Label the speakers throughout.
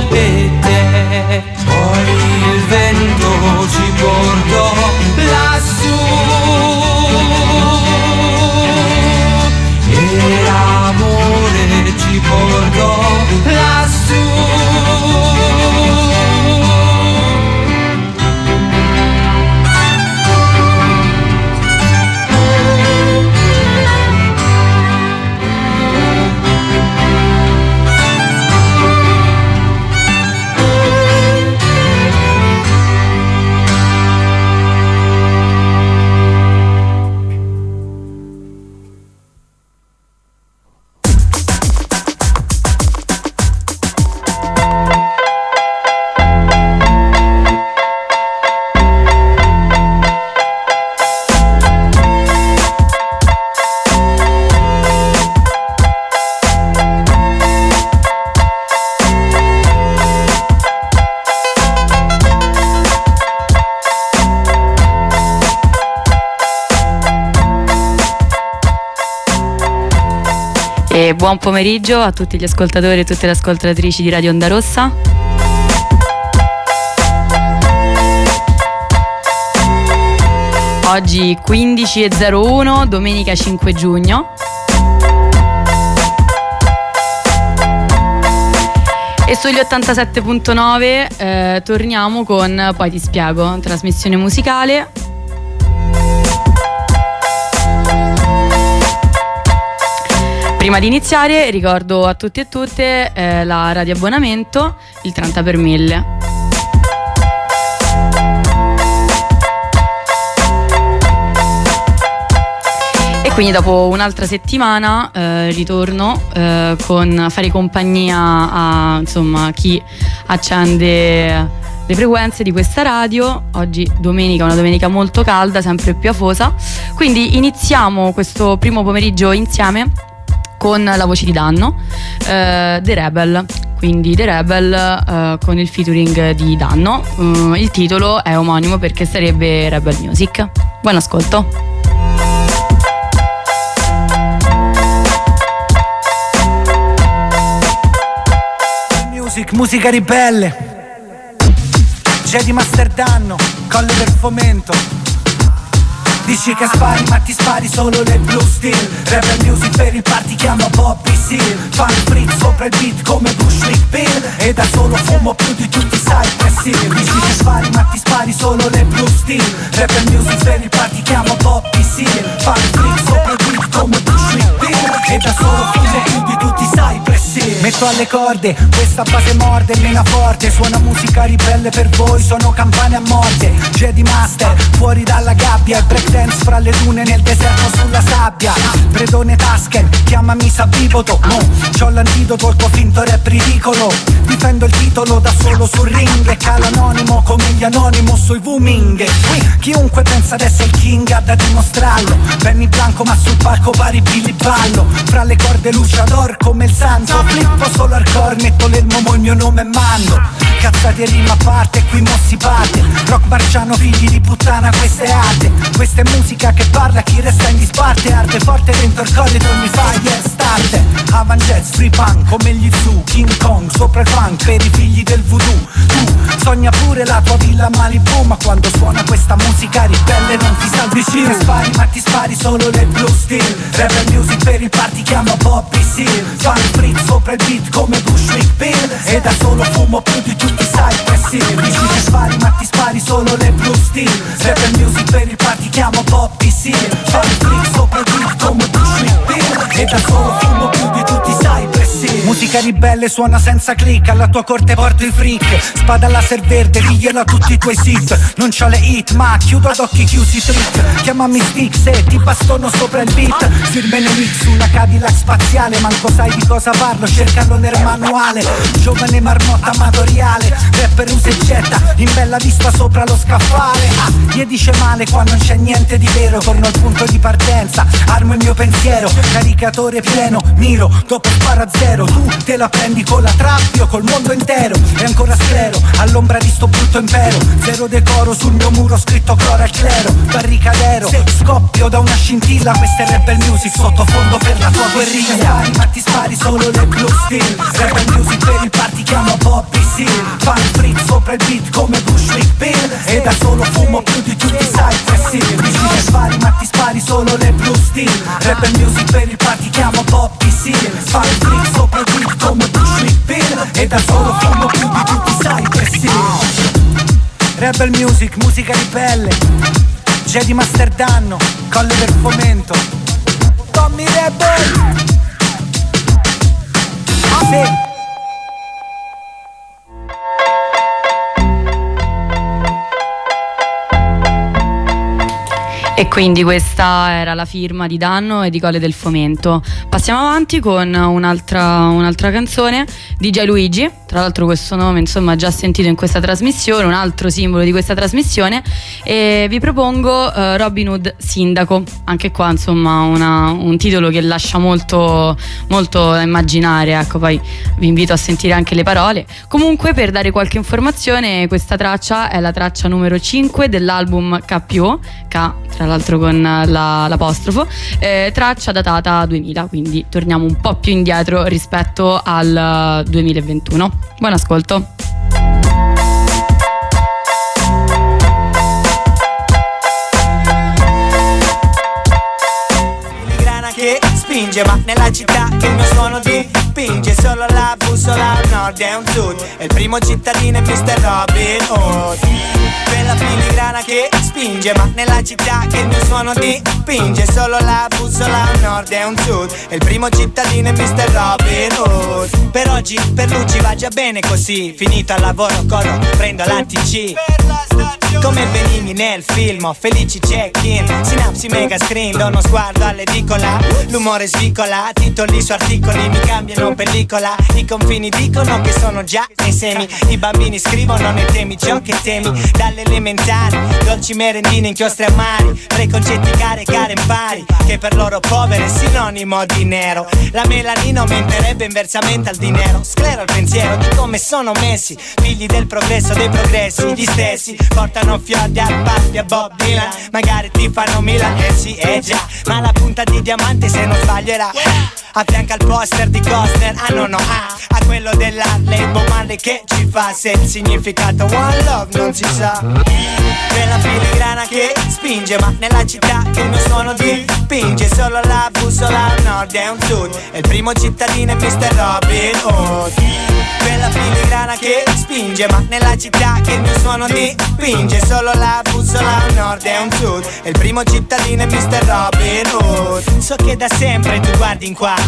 Speaker 1: e te. Poi il vento ci portò lassù e l'amore ci portò lassù.
Speaker 2: E buon pomeriggio a tutti gli ascoltatori e tutte le ascoltatrici di Radio Onda Rossa. Oggi 15:01, domenica 5 giugno. E sugli 87.9 torniamo con Poi ti spiego, trasmissione musicale. Prima di iniziare ricordo a tutti e tutte la radioabbonamento, il 30 per 1000. E quindi dopo un'altra settimana ritorno con fare compagnia a insomma chi accende le frequenze di questa radio. Oggi domenica, una domenica molto calda, sempre più afosa. Quindi iniziamo questo primo pomeriggio insieme con la voce di Danno, The Rebel. Quindi The Rebel con il featuring di Danno. Il titolo è omonimo perché sarebbe Rebel Music. Buon ascolto.
Speaker 3: Musica ribelle. Jedi Master Danno, Colle del Fomento. Dici che spari ma ti spari solo le blue steel. Rebel music per il party chiamo Bobby Seal. Fan freak sopra il beat come Bushwick Bill. E da solo fumo più di tutti i Cypress Hill. Dici che spari ma ti spari solo le blue steel. Rebel music per il party chiamo Bobby Seal. Fan freak sopra il beat come Bushwick Bill. E da solo fumo più di tutti i Cypress Hill. Metto alle corde, questa base morde e mena forte. Suona musica ribelle per voi, sono campane a morte. Jedi Master, fuori dalla gabbia. E breakdance fra le dune nel deserto sulla sabbia. Predone Tasken, chiamami Sabiboto. No, c'ho l'antidoto al tuo finto rap ridicolo. Difendo il titolo da solo sul ring. E cala anonimo come gli Anonymous sui Wuming. Qui chiunque pensa ad essere il king ha da dimostrarlo. Benny Blanco ma sul palco pari Billy Ballo. Fra le corde luciador come il santo. Flippo solo hardcore, metto l'elmo, il mio nome è Mando. Cazzate rima a parte, qui mo si parte. Rock marciano, figli di puttana, questa è arte. Questa è musica che parla, chi resta in disparte. Arte forte dentro il corridor mi fa yes starter. Avant Jets, free punk come gli Zoo. King Kong sopra il funk per i figli del voodoo. Tu sogna pure la tua villa a Malibu, ma quando suona questa musica ribelle non ti salvi più. Ti spari ma ti spari solo le blue steel. Rebel music per il party chiamo Bobby Seal. Fan freak sopra il beat come Bushwick Bill. E da solo fumo più di tutti i Cypress Hill. Dici che spari ma ti spari solo le blue steel. Rebel music per il party chiamo Bobby Seal. Fan freak sopra il beat come Bushwick Bill. E da solo fumo più di tutti i Cypress Hill. Musica ribelle suona senza click. Alla tua corte porto i freak. Spada laser verde, diglielo a tutti i tuoi sit. Non c'ho le hit ma chiudo ad occhi chiusi trick. Chiamami stick se ti bastono sopra il beat. Firme mix sulla Cadillac spaziale. Manco sai di cosa parlo, cercalo nel manuale. Giovane marmotta amatoriale. Rapper usa e getta in bella vista sopra lo scaffale. Gli dice male qua non c'è niente di vero. Torno al punto di partenza, armo il mio pensiero. Caricatore pieno, miro, dopo sparo a zero. Tu Te la prendi con la trap, io col mondo intero. E ancora sclero, all'ombra di sto brutto impero. Zero decoro sul mio muro scritto gloria al clero. Barricadero, scoppio da una scintilla. Questa è Rebel Music, sottofondo per la tua guerriglia. Spari, ma ti spari solo le blue steel. Rebel Music per il party chiamo Bobby Seal. Fan fritz sopra il beat come Bushwick Bill. E da solo fumo più di tutti i Cypress Hill. Dici che spari, ma ti spari solo le blue steel. Rebel Music per il party chiamo Bobby Seal. Fan fritz sopra il beat come Bushwick Bill. E da solo fumo più di tutti i Cypress Hill. Rebel Music, musica ribelle. Jedi Master Danno, Colle del Fomento. Tommy Rebel. Sì.
Speaker 2: E quindi questa era la firma di Danno e di Colle del Fomento. Passiamo avanti con un'altra canzone di Jay Luigi. Tra l'altro questo nome insomma già sentito in questa trasmissione, un altro simbolo di questa trasmissione. E vi propongo Robin Hood Sindaco. Anche qua insomma un titolo che lascia molto, molto da immaginare. Ecco, poi vi invito a sentire anche le parole. Comunque, per dare qualche informazione, questa traccia è la traccia numero 5 dell'album KPO, K tra l'altro con l'apostrofo, traccia datata 2000, quindi torniamo un po' più indietro rispetto al 2021. Buon ascolto.
Speaker 4: Che spinge, ma nella città che il mio suono dipinge. Solo la bussola a nord e un sud. E il primo cittadino è Mr. Robin Hood. Quella filigrana che spinge, ma nella città che il mio suono dipinge. Solo la bussola a nord e un sud. E il primo cittadino è Mr. Robin Hood. Per oggi, per lui ci va già bene così. Finito al lavoro corro, prendo l'ATC. Come Benigni nel film, ho felici check-in. Sinapsi mega screen, do uno sguardo all'edicola. L'umore svicola, titoli su articoli mi cambiano pellicola. I confini dicono che sono già nei semi. I bambini scrivono nei temi ciò che temi. Dalle elementari, dolci merendine, inchiostri amari. Preconcetti care impari, che per loro povere è sinonimo di nero. La melanina aumenterebbe inversamente al dinero. Sclero il pensiero di come sono messi. Figli del progresso, dei progressi, gli stessi portano fiori al papi a Bob Dylan. Magari ti fanno milanesi, già, ma la punta di diamante se non sbaglio era affianca il poster di Costner. Ah no no, a quello dell'Harley Marley che ci fa. Se il significato one love non si sa. Quella filigrana che spinge, ma nella città che il mio suono dipinge. Solo la bussola a nord e un sud. E il primo cittadino è Mr. Robin Hood. Quella filigrana che spinge, ma nella città che il mio suono dipinge. Solo la bussola a nord e un sud. E il primo cittadino è Mr. Robin Hood. So che da sempre tu guardi in qua.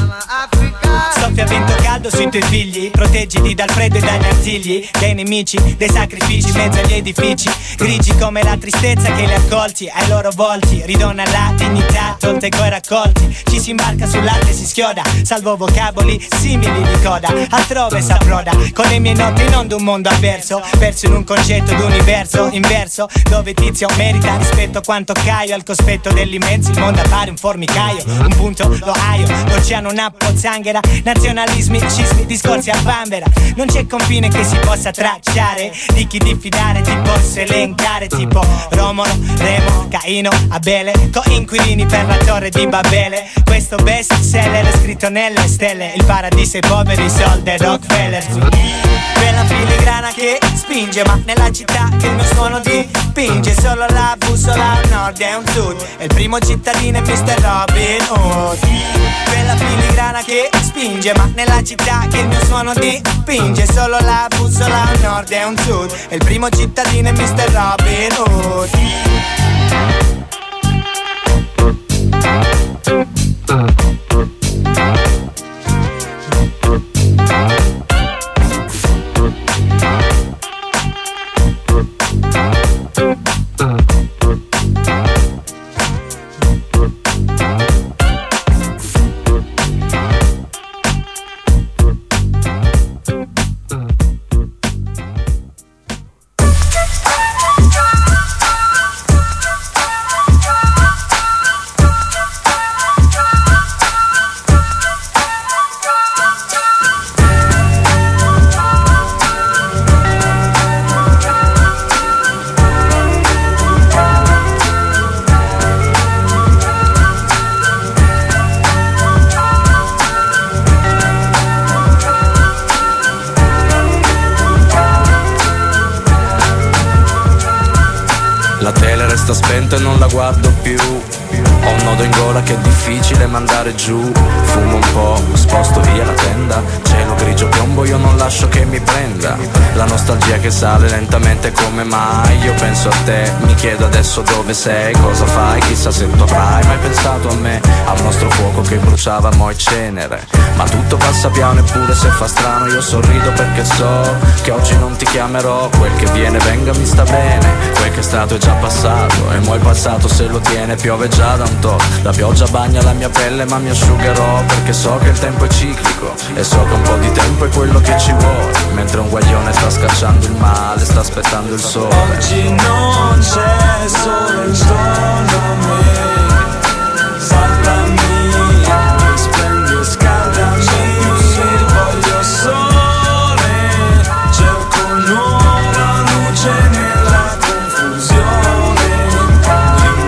Speaker 4: Soffia vento caldo sui tuoi figli. Proteggiti dal freddo e dagli artigli dei nemici, dei sacrifici in mezzo agli edifici. Grigi come la tristezza che li accolti ai loro volti. Ridona la dignità tolte coi raccolti. Ci si imbarca sull'arte e si schioda. Salvo vocaboli simili di coda. Altrove s'approda con le mie note non d'un mondo avverso. Perso in un concetto d'universo inverso, dove Tizio merita rispetto quanto Caio. Al cospetto dell'immenso il mondo appare un formicaio. Un punto l'Ohio, l'oceano una pozzanghera. Nazionalismi, cismi, discorsi a vanvera. Non c'è confine che si possa tracciare. Di chi diffidare ti posso elencare. Tipo Romolo, Remo, Caino, Abele. Coinquilini per la torre di Babele. Questo best seller è scritto nelle stelle. Il paradiso ai poveri, soldi e Rockefeller. Quella filigrana che spinge, ma nella città che il mio suono dipinge. Solo la bussola a nord e un sud. E il primo cittadino è Mr. Robin Hood. Quella filigrana che spinge, ma nella città che il mio suono dipinge. Solo la bussola a nord e un sud. E il primo cittadino è Mr. Robin Hood.
Speaker 5: lenta e non la guardo più. Ho un nodo in gola che è difficile mandare giù. Fumo un po', sposto via la tenda. Cielo grigio piombo, io non lascio che mi prenda. La nostalgia che sale lentamente, come mai? Io penso a te, mi chiedo adesso dove sei, cosa fai, chissà se tu avrai mai pensato a me, al nostro fuoco che bruciava mo' e cenere. Ma tutto passa piano eppure se fa strano io sorrido perché so che oggi non ti chiamerò. Quel che viene venga mi sta bene, quel che è stato è già passato e mo' il passato se lo tiene piove già da un tot. La pioggia bagna la mia pelle ma mi asciugherò perché so che il tempo è ciclico e so che un po' di tempo è quello che ci vuole. Mentre un guaglione sta scacciando il male, sta aspettando il sole.
Speaker 6: Oggi non c'è sole intorno a me, salvami, splendi e scaldami, voglio sole, cerco nuova luce nella confusione di un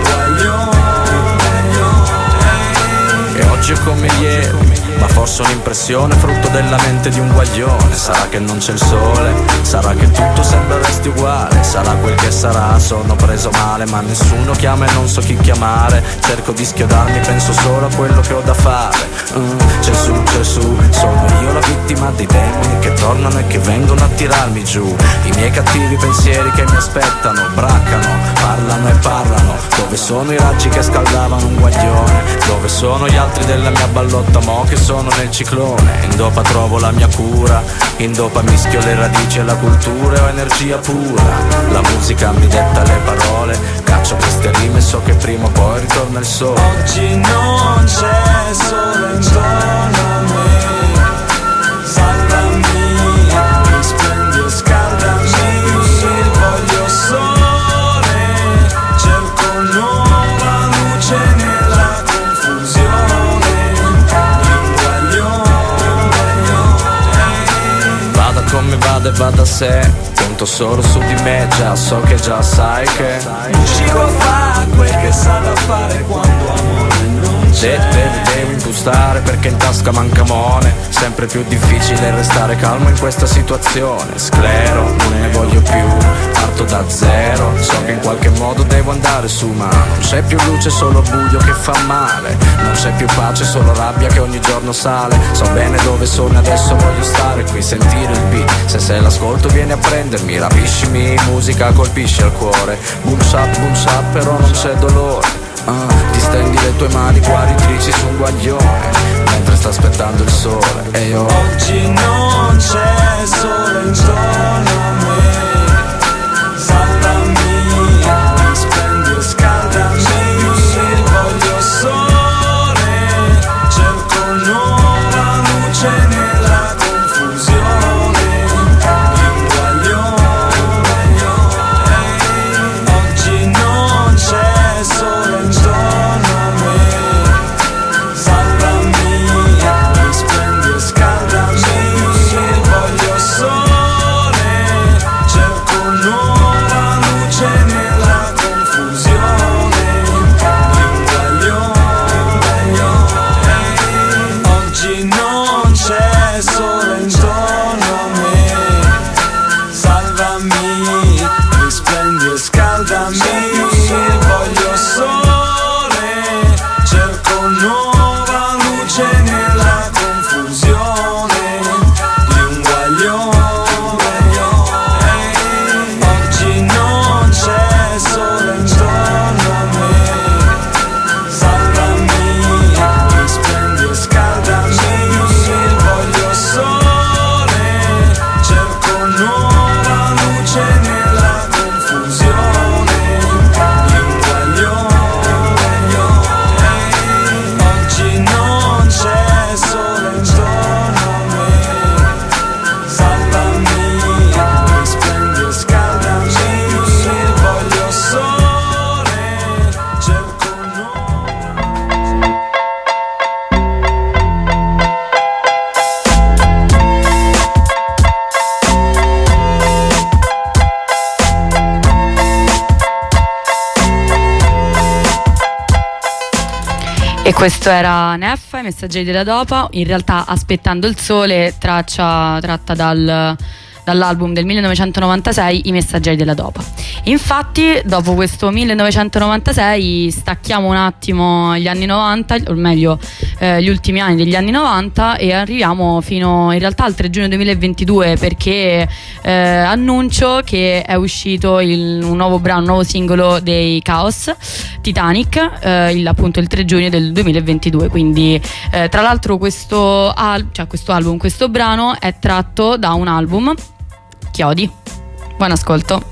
Speaker 6: guaglione.
Speaker 5: E oggi è come ieri, ma forse un'impressione frutto della mente di un guaglione. Sarà che non c'è il sole, sarà che tutto sembra resti uguale, sarà quel che sarà, sono preso male ma nessuno chiama e non so chi chiamare. Cerco di schiodarmi, penso solo a quello che ho da fare. C'è su, sono io la vittima dei demoni che tornano e che vengono a tirarmi giù. I miei cattivi pensieri che mi aspettano, braccano, parlano e parlano. Dove sono i raggi che scaldavano un guaglione? Dove sono gli altri della mia ballotta mo' che sono nel ciclone? In dopa trovo la mia cura, in dopa mischio le radici e la cultura, ho energia pura. La musica mi detta le parole, caccio queste rime e so che prima o poi ritorna il sole.
Speaker 6: Oggi non c'è sole intorno a me, salvami, splendi e scaldami, voglio sole, cerco nuova luce nella confusione di un guaglione.
Speaker 5: Vada come vada e va da sé, conto solo su di me, già so che già sai che
Speaker 6: Usciro fa quel che sa da fare quando amore non c'è.
Speaker 5: devo impostare perché in tasca manca mone. Sempre più difficile restare calmo in questa situazione. Sclero, non ne voglio più, parto da zero. So che in qualche modo devo andare su ma non c'è più luce, solo buio che fa male. Non c'è più pace, solo rabbia che ogni giorno sale. So bene dove sono e adesso voglio stare qui, sentire il beat. Se l'ascolto vieni a prendermi, rapiscimi, musica colpisce al cuore. Boom shap, però non c'è dolore. Distendi le tue mani guaritrici su un guaglione mentre sta aspettando il sole e io
Speaker 6: oggi non c'è sole intorno a me, salvami, splendi e scaldami, voglio sole, cerco nuova luce nella confusione di un guaglione. Oggi non c'è sole intorno a me, salvami, splendi e scaldami, voglio sole, cerco nuova luce nella confusione di un guaglione. Oggi non c'è sole intorno a me, salvami, risplendi e scaldami, voglio sole, cerco nuova luce nella confusione di un guaglione. Oggi non c'è sole intorno a me, salvami, risplendi e scaldami, voglio sole, cerco nuova luce nella confusione di un guaglione. Oggi non c'è sole intorno a me, salvami, risplendi e scaldami, voglio sole, cerco
Speaker 2: E questo era Neffa, i messaggeri della Dopa, in realtà Aspettando il sole, traccia tratta dal dall'album del 1996 I Messaggeri della Dopa. Infatti dopo questo 1996 stacchiamo un attimo gli anni 90, o meglio gli ultimi anni degli anni 90, e arriviamo fino in realtà al 3 giugno 2022, perché annuncio che è uscito un nuovo brano, un nuovo singolo dei Chaos, Titanic, appunto il 3 giugno del 2022. Quindi tra l'altro questo brano è tratto da un album, Chiodi. Buon ascolto.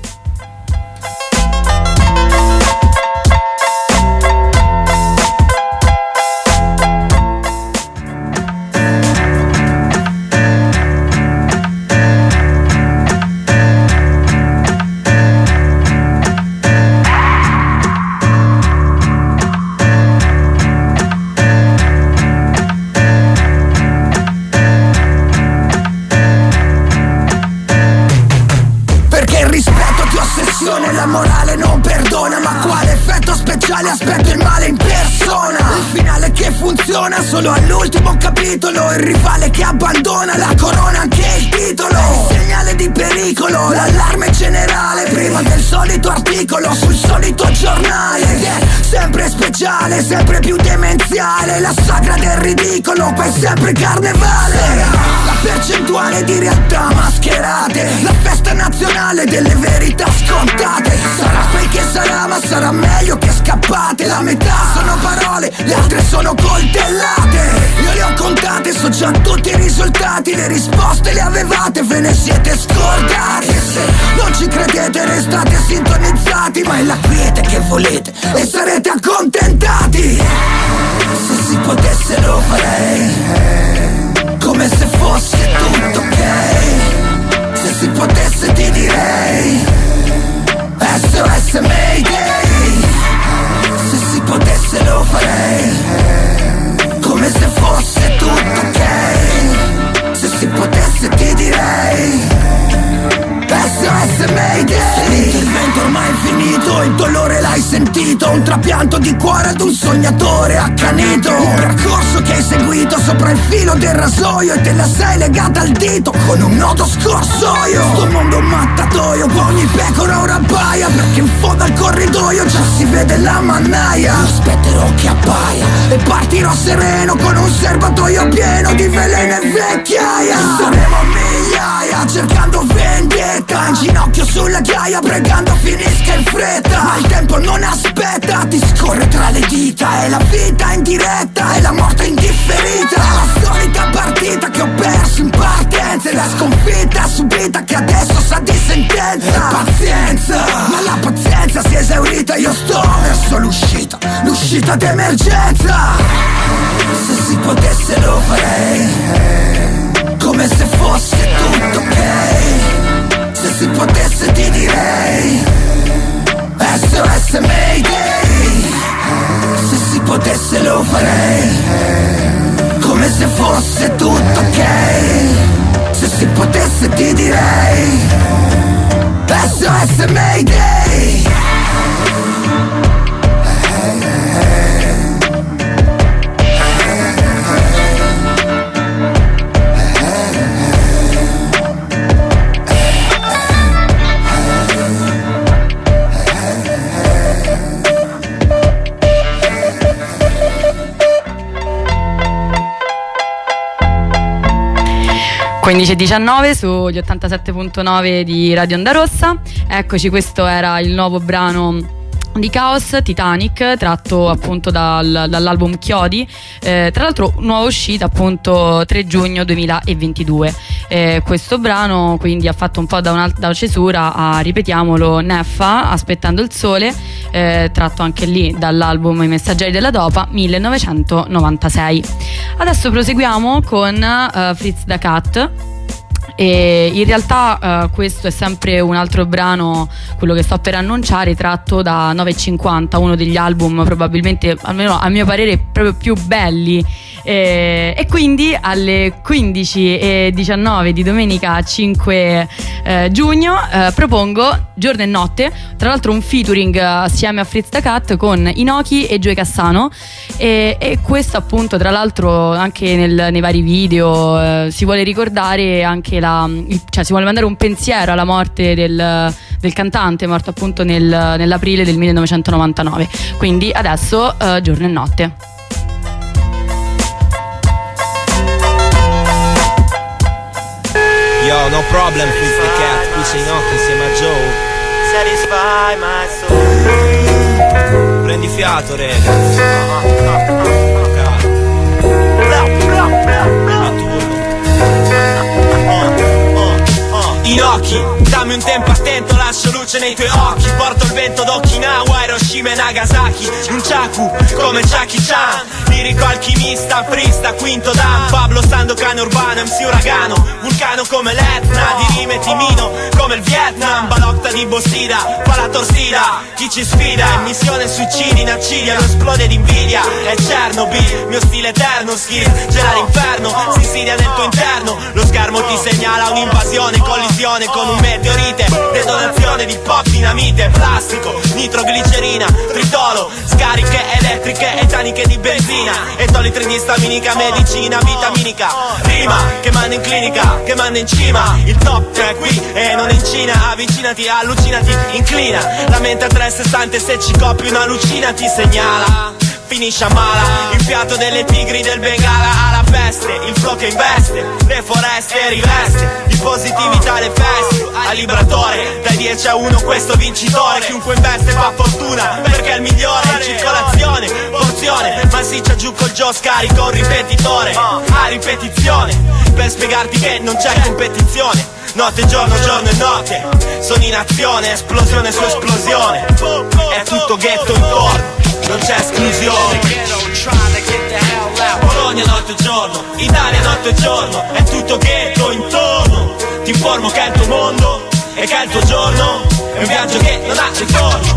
Speaker 7: La morale non perdona, ma quale effetto speciale aspetto il male in persona? Il finale che funziona solo all'ultimo capitolo, il rivale che abbandona la corona, anche il titolo. Il segnale di pericolo, l'allarme generale prima del solito articolo sul solito giornale. Ed è sempre speciale, sempre più demenziale, la sagra del ridicolo, poi sempre carnevale. La percentuale di realtà mascherate, la festa nazionale delle verità scontate. Sarà quel che sarà, ma sarà meglio che scappate. La metà sono parole, le altre sono coltellate. Io le ho contate, so già tutti i risultati. Le risposte le avevate, ve ne siete scordati. E se non ci credete restate sintonizzati, ma è la quiete che volete e sarete accontentati. Se si potesse lo farei, come se fosse tutto ok. Se si potesse ti direi SOS Mayday. Se si potesse lo farei, come se fosse tutto ok. Se si potesse ti direi SOS Mayday. L'intervento ormai è finito, il dolore l'hai sentito, un trapianto di cuore ad un sognatore accanito. Un percorso che hai seguito sopra il filo del rasoio e te la sei legata al dito con un nodo scorsoio. Sto mondo un mattatoio, ogni pecora ora abbaia, perché in fondo al corridoio già si vede la mannaia. Io aspetterò che abbaia e partirò sereno con un serbatoio pieno di veleno e vecchiaia. Saremo migliaia cercando vendetta, in ginocchio sulla ghiaia pregando finisca in fretta. Ma il tempo non aspetta, ti scorre tra le dita. È la vita in diretta, è la morte indifferita. La solita partita che ho perso in partenza, e la sconfitta subita che adesso sa di sentenza. Pazienza, ma la pazienza si è esaurita. Io sto verso l'uscita d'emergenza. Se si potesse lo farei, come se fosse tutto ok. Se si potesse ti direi SOS Mayday. Se si potesse lo farei, come se fosse tutto ok. Se si potesse ti direi SOS Mayday.
Speaker 2: e 19 sugli 87.9 di Radio Onda Rossa. Eccoci, questo era il nuovo brano di Chaos, Titanic, tratto appunto dall'album Chiodi, tra l'altro nuova uscita appunto 3 giugno 2022. Questo brano quindi ha fatto un po' da cesura a, ripetiamolo, Neffa, Aspettando il sole, tratto anche lì dall'album I Messaggeri della Dopa 1996. Adesso proseguiamo con Fritz Da Cat. E in realtà questo è sempre un altro brano, quello che sto per annunciare, tratto da 950, uno degli album probabilmente, almeno a mio parere, proprio più belli E quindi alle 15:19 di domenica 5 giugno propongo Giorno e Notte, tra l'altro un featuring assieme a Fritz Da Cat con Inoki e Joey Cassano, e questo appunto tra l'altro anche nei vari video si vuole ricordare anche si vuole mandare un pensiero alla morte del cantante morto appunto nell'aprile del 1999. Quindi adesso Giorno e Notte.
Speaker 8: Yo, no problem, Fritz Da Cat, qui sei Notte insieme a Joe.
Speaker 4: Satisfy my soul.
Speaker 8: Prendi fiato, rega. Inoki, dammi un tempo attento, lascio luce nei tuoi occhi. Porto il vento d'Okinawa, Hiroshima e Nagasaki. Nunchaku, come Jackie Chan. Lirico alchimista, frista, quinto dan. Pablo Sandokan urbano, MC uragano. Vulcano come l'Etna, di rime timino come il Vietnam. Balocta di Bossida, pala torsida. Chi ci sfida è missione suicidi in accidia. Non esplode d'invidia, è Chernobyl. Mio stile eterno, skill, gela l'inferno. Si insidia nel tuo interno. Lo schermo ti segnala un'invasione, collisione con un meteorite, detonazione di pop, dinamite, plastico, nitroglicerina, tritolo, scariche elettriche e taniche di benzina, etolitri di staminica, medicina vitaminica, rima che manda in clinica, che manda in cima, il top è qui e non in Cina, avvicinati, allucinati, inclina, la mente a 360 e se ci copi una lucina ti segnala. Finisce a mala, il fiato delle tigri del Bengala alla peste, il flow che investe, le foreste riveste, di positività le feste, al libratore, dai 10 a 1 questo vincitore, chiunque investe fa fortuna, perché è il migliore, in circolazione, porzione, massiccia giù col Joe, scarico un ripetitore, a ripetizione, per spiegarti che non c'è competizione. Notte, giorno, giorno e notte, sono in azione, esplosione su esplosione, è tutto ghetto intorno, non c'è esclusione. Bologna notte e giorno, Italia notte e giorno, è tutto ghetto intorno. Ti informo che è il tuo mondo e che è il tuo giorno, è un viaggio che non ha ritorno.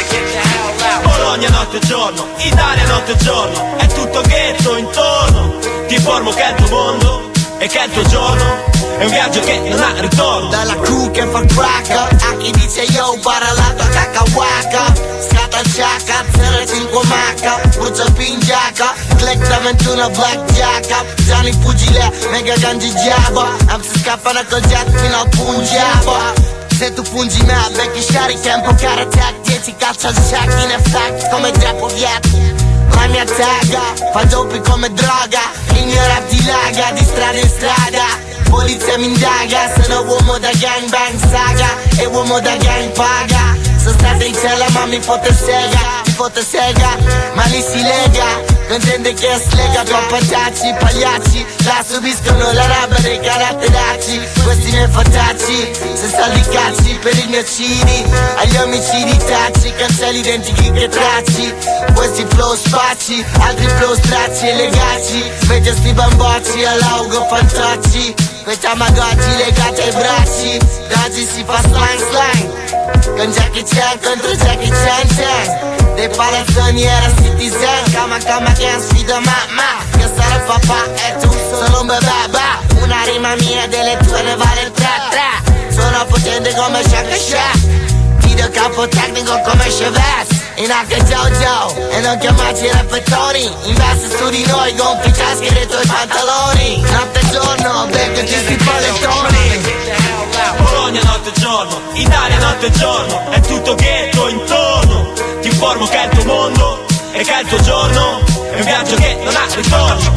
Speaker 8: Bologna notte e giorno, Italia notte e giorno, è tutto ghetto intorno. Ti informo che è il tuo mondo e che è il tuo giorno, è un viaggio che non ha ritorno.
Speaker 9: Dalla crew che fa cracker, a chi dice yo para la tua cacahuaca. Scatta il ciaca, 05 macca, brucia pingiaca, click da 21 blackjacka. Gianni pugile, mega gangi giaba, si scappano col jet fino al Punjab. Se tu pungi me, becchi shari, tempo karate, 10 caccia al check in effect come Draco Viet. La mia taga, fa doppi come droga, il mio rap dilaga di strada in strada. Polizia mi indaga, sono uomo da gangbang saga e uomo da gang paga. Sono stato in cella ma mi fotte sega, ma lì si lega con gente che slega, troppatacci, pagliacci, la subiscono la rabbia dei caratteracci. Questi miei fatacci, se saldi cazzi per i miei cidi, agli omicidi tacci, cancelli identici che tracci. Questi flow spacci, altri flow stracci e legacci, invece sti bambocci all'augo fantacci. Quei tamagotchi legati ai bracci, da oggi si fa slang, con Jackie Chan contro Jackie Chan. Dei palazzoni era citizen, kama che sfido mamma, che sarà papà e tu solo un bebè. Una rima mia delle tue ne vale il 3-3. Sono potente come Shaka Shack, video capo tecnico come Chevette. In H Jojo e non chiamarci repettori, investe su di noi, gonfi caschi dei tuoi pantaloni. Notte e giorno, becco ti sti pallettoni.
Speaker 8: Bologna notte e giorno, Italia notte e giorno, è tutto ghetto intorno. Ti informo che è il tuo mondo e che è il tuo giorno, è un viaggio che non ha ritorno.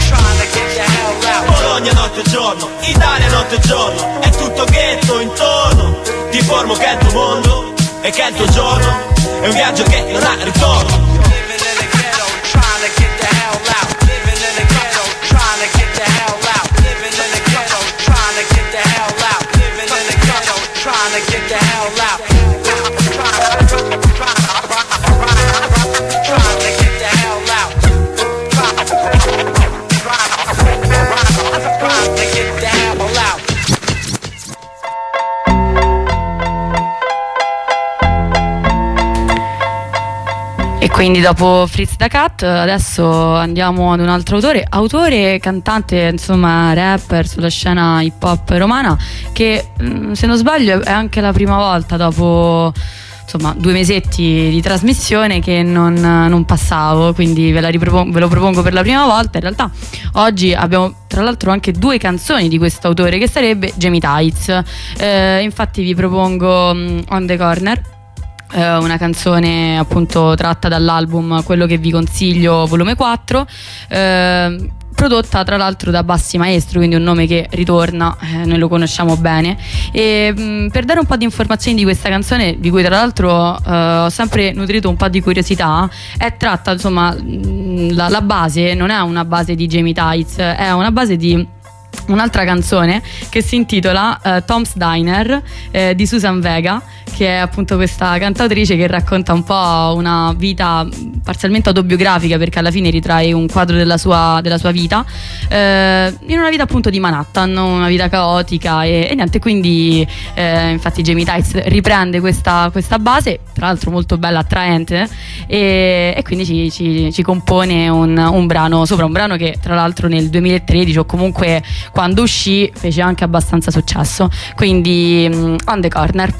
Speaker 8: Bologna notte e giorno, Italia notte e giorno, è tutto ghetto intorno. Ti informo che è il tuo mondo e che è il tuo giorno, è un viaggio che non ha ritorno.
Speaker 2: Quindi dopo Fritz da Cat adesso andiamo ad un altro autore, cantante, insomma rapper sulla scena hip hop romana, che se non sbaglio è anche la prima volta dopo insomma 2 mesetti di trasmissione che non passavo, quindi ve lo propongo per la prima volta. In realtà oggi abbiamo tra l'altro anche 2 canzoni di questo autore, che sarebbe Jamie Tights. Infatti vi propongo On the Corner, una canzone appunto tratta dall'album Quello che vi consiglio volume 4, prodotta tra l'altro da Bassi Maestro, quindi un nome che ritorna, noi lo conosciamo bene. E per dare un po' di informazioni di questa canzone, di cui tra l'altro ho sempre nutrito un po' di curiosità, è tratta, insomma, la base non è una base di Jamie Tights, è una base di un'altra canzone che si intitola Tom's Diner, di Susan Vega, che è appunto questa cantautrice che racconta un po' una vita parzialmente autobiografica, perché alla fine ritrae un quadro della sua vita, in una vita appunto di Manhattan, una vita caotica e niente. Quindi infatti Jamie Tights riprende questa base, tra l'altro molto bella, attraente, e quindi ci compone un brano sopra, un brano che tra l'altro nel 2013 o comunque quando uscì fece anche abbastanza successo. Quindi On the Corner.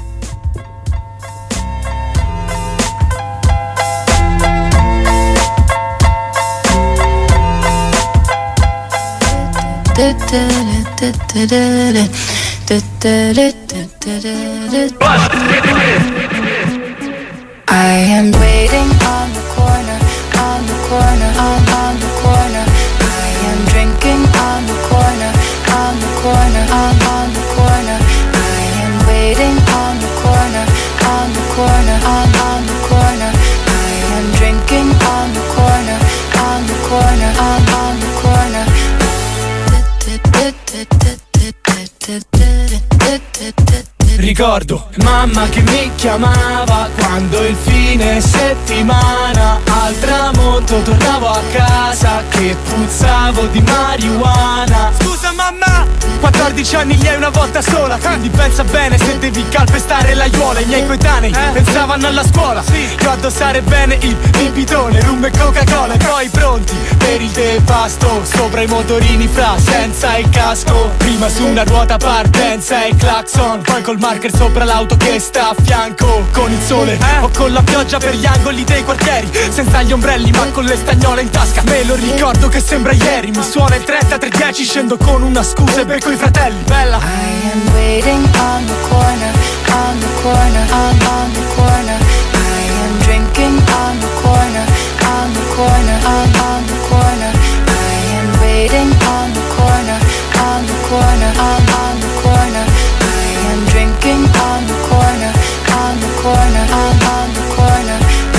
Speaker 10: I am waiting on the corner, on the corner, on the corner. I am drinking on the corner, on the corner, on the corner. I am waiting on the corner, on the corner, on the corner. I am drinking on the corner, on the corner, on the corner.
Speaker 6: Ricordo mamma che mi chiamava quando il fine settimana al tramonto tornavo a casa che puzzavo di marijuana. Scusa mamma, 14 anni lei una volta sola, quindi pensa bene se devi calpestare l'aiuola. I miei coetanei pensavano alla scuola, io addossare bene il bibitone, rum e Coca-Cola, e poi pronti per il devasto sopra i motorini fra senza il casco. Prima su una ruota partenza e il clacson, poi col marker sopra l'auto che sta a fianco, con il sole o con la pioggia per gli angoli dei quartieri, senza gli ombrelli ma con le stagnole in tasca. Me lo ricordo che sembra ieri, mi suona il 3310, scendo con una scusa e becco i fratelli. Bella.
Speaker 10: I am waiting on the corner, on the corner, on the corner. I am drinking on the corner, on the corner, on the corner. I am waiting on the corner, on the corner, on the corner. I am drinking on the corner, on the corner, on the corner.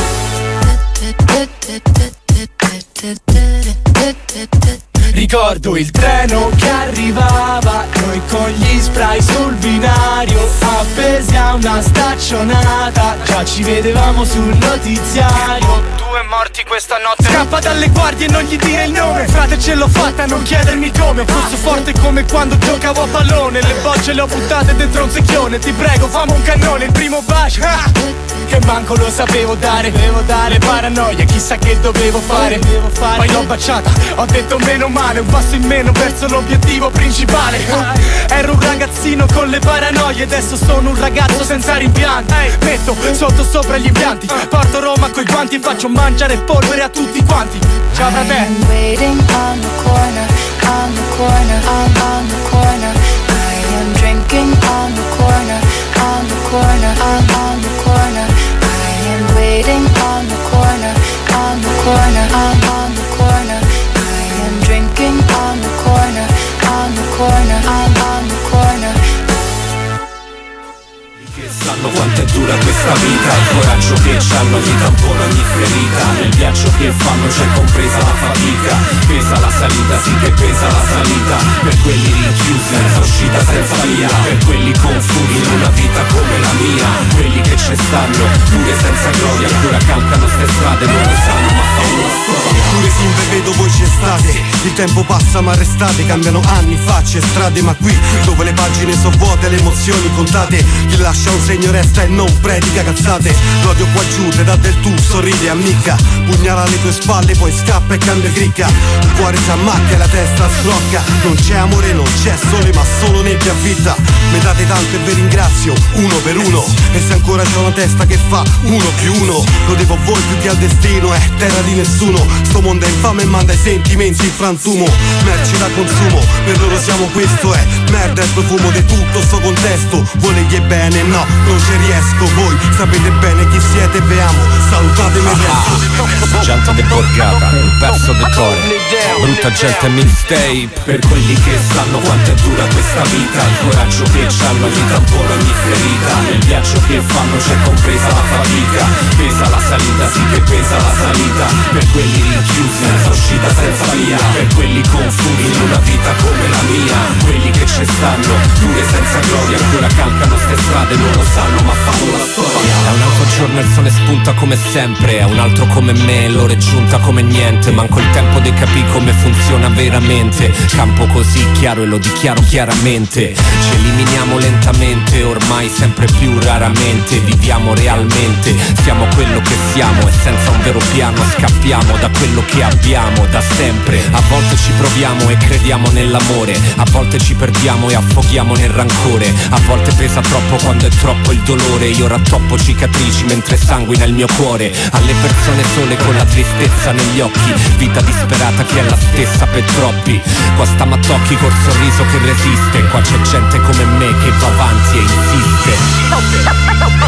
Speaker 6: Ricordo il treno che arrivava, noi con gli spray sul binario, appesi a una staccionata, già ci vedevamo sul notiziario. 2 morti questa notte. Scappa dalle guardie e non gli dire il nome, frate ce l'ho fatta, non chiedermi come. Fosse forte come quando giocavo a pallone, le bocce le ho buttate dentro un secchione. Ti prego fammi un cannone, il primo bacio che manco lo sapevo dare. Le paranoie, chissà che dovevo fare. Poi l'ho baciata, ho detto meno male, un passo in meno verso l'obiettivo principale. Ero un ragazzino con le paranoie, adesso sono un ragazzo senza rimpianti. Metto sotto sopra gli impianti, porto Roma coi guanti e faccio mangiare polvere a tutti quanti. Ciao fratello.
Speaker 10: I am waiting on the corner, on the corner, on the corner. I am drinking on the corner, on the corner, on the corner. I am waiting on the corner, on the corner, on the corner. I am drinking on the corner, on the corner, on the corner.
Speaker 11: Che sanno quanto è dura questa vita, il coraggio che c'hanno gli tampona ogni ferita. Nel viaggio che fanno c'è compresa la fatica, pesa la salita, sì che pesa la salita. Per quelli rinchiusi senza uscita, senza via, per quelli confusi in una vita come la mia, quelli che ci stanno pure senza gloria, ancora calcano ste strade, non lo sanno ma fanno la storia.
Speaker 12: Pure simpe vedo voi ci state, il tempo passa ma restate, cambiano anni, facce, strade, ma qui dove le pagine sono vuote, le emozioni contate, chi lascia un segno resta e non predica. mica cazzate. L'odio qua giù, te dà del tu, sorride, ammicca. Pugnala alle tue spalle, poi scappa e cambia cricca. Il cuore s'ammacca e la testa scrocca. Non c'è amore, non c'è sole, ma solo nebbia vita. Mi date tanto e vi ringrazio, uno per uno. E se ancora c'è una testa che fa 1+1, lo devo a voi più che al destino, è terra di nessuno. Sto mondo è infame e manda i sentimenti in frantumo. Merci da consumo, per loro siamo questo, è merda il profumo di tutto sto contesto. Volegli bene, no, non ci riesco. Voi sapete bene chi siete, vi amo, salutatemi resto.
Speaker 11: Gente de Borgata, un pezzo de core, brutta gente mixtape. Per quelli che sanno quanto è dura questa vita, il coraggio che c'hanno gli tampona ogni ferita. Nel viaggio che fanno c'è compresa la fatica. Pesa la salita, sì che pesa la salita. Per quelli rinchiusi senza uscita, senza via. Per quelli confusi in una vita come la mia. Quelli che ci stanno, pure senza gloria, ancora calcano ste strade, non lo sanno ma fanno la storia. È un altro giorno, il sole spunta come sempre. È un altro come me, l'ora è giunta come niente. Manco il tempo di capire come funziona veramente. Campo così chiaro e lo dichiaro chiaramente. Ci eliminiamo lentamente, ormai sempre più raramente. Viviamo realmente, siamo quello che siamo. E senza un vero piano scappiamo da quello che abbiamo da sempre. A volte ci proviamo e crediamo nell'amore, a volte ci perdiamo e affoghiamo nel rancore. A volte pesa troppo quando è troppo il dolore. Io rattoppo cicatrici mentre sanguina il mio cuore. Alle persone sole con la tristezza negli occhi, vita disperata che è la stessa per troppi. Qua stiamo a tocchi col sorriso che resiste. Qua c'è gente come me che va avanti e insiste.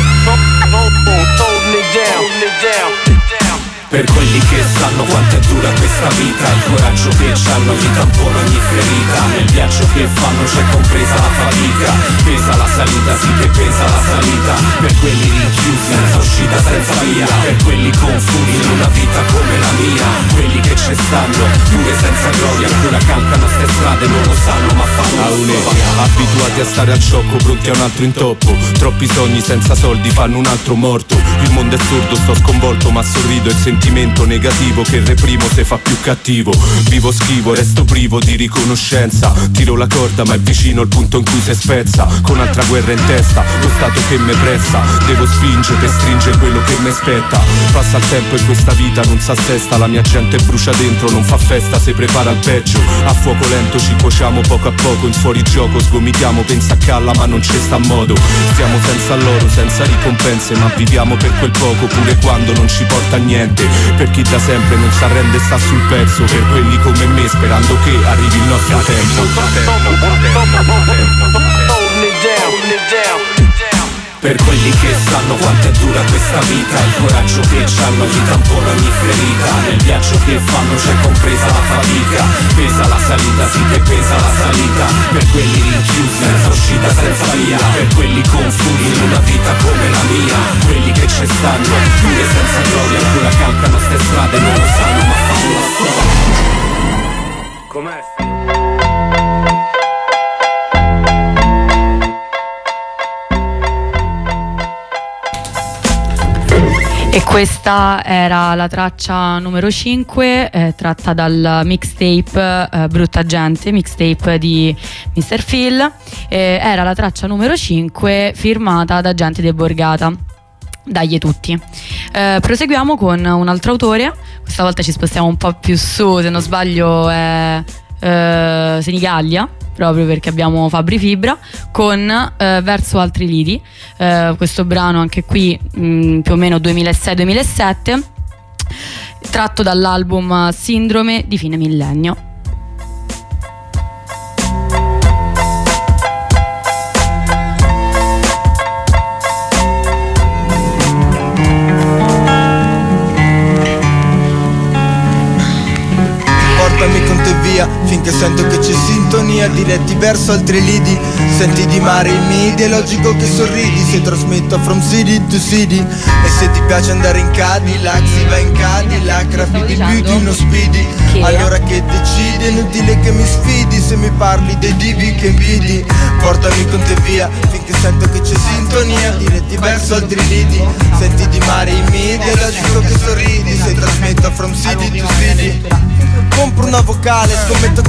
Speaker 11: Per quelli che sanno quanto è dura questa vita, il coraggio che c'hanno gli tampona ogni ferita. Nel viaggio che fanno c'è compresa la fatica. Pesa la salita, sì che pesa la salita. Per quelli rinchiusi senza uscita, senza via. Per quelli confusi in una vita come la mia. Quelli che ci stanno, pure senza gloria, ancora calcano ste strade, non lo sanno ma fanno la storia.
Speaker 13: Abituati a stare al sciocco, pronti a un altro intoppo. Troppi sogni senza soldi fanno un altro morto. Il mondo è sordo, sto sconvolto ma sorrido. Il sentimento negativo che reprimo se fa più cattivo. Vivo schivo, resto privo di riconoscenza. Tiro la corda ma è vicino il punto in cui si spezza. Con altra guerra in testa, lo stato che me pressa. Devo spingere per stringere quello che mi spetta. Passa il tempo e questa vita non s'assesta. La mia gente brucia dentro, non fa festa, si prepara al peggio. A fuoco lento ci cuociamo poco a poco. In fuorigioco sgomitiamo, pensa a calla ma non ci sta modo. Stiamo senza loro, senza ricompense, ma viviamo per quel poco pure quando non ci porta a niente. Per chi da sempre non s'arrende sta sul pezzo. Per quelli come me sperando che arrivi il nostro tempo.
Speaker 11: Per quelli che sanno quanto è dura questa vita, il coraggio che c'hanno gli tampona ogni ferita. Nel viaggio che fanno c'è compresa la fatica. Pesa la salita, sì che pesa la salita. Per quelli rinchiusi senza uscita, senza via. Per quelli confusi in una vita come la mia. Quelli che ci stanno, pure senza gloria, ancora calcano ste strade, non lo sanno ma fanno la storia.
Speaker 13: Com'è?
Speaker 2: E questa era la traccia numero 5, tratta dal mixtape Brutta Gente, mixtape di Mr. Phil. Era la traccia numero 5 firmata da Gente de Borgata. Dagli tutti. Proseguiamo con un altro autore. Questa volta ci spostiamo un po' più su, se non sbaglio è Senigallia, proprio perché abbiamo Fabri Fibra con Verso altri lidi. Questo brano anche qui più o meno 2006-2007, tratto dall'album Sindrome di fine millennio.
Speaker 14: Portami con te via finché sento che c'è sintonia, diretti verso altri lidi. Senti di mare i midi, è logico che sorridi se trasmetto from city to city. E se ti piace andare in Cadillac, si va in Cadillac, rapidi più di uno speedy. Allora che decidi, è inutile che mi sfidi se mi parli dei divi che invidi. Portami con te via finché sento che c'è sintonia, diretti verso altri lidi. Senti di mare i midi, è logico che sorridi se trasmetto from city to city. Compro una vocale, scommetto che la notte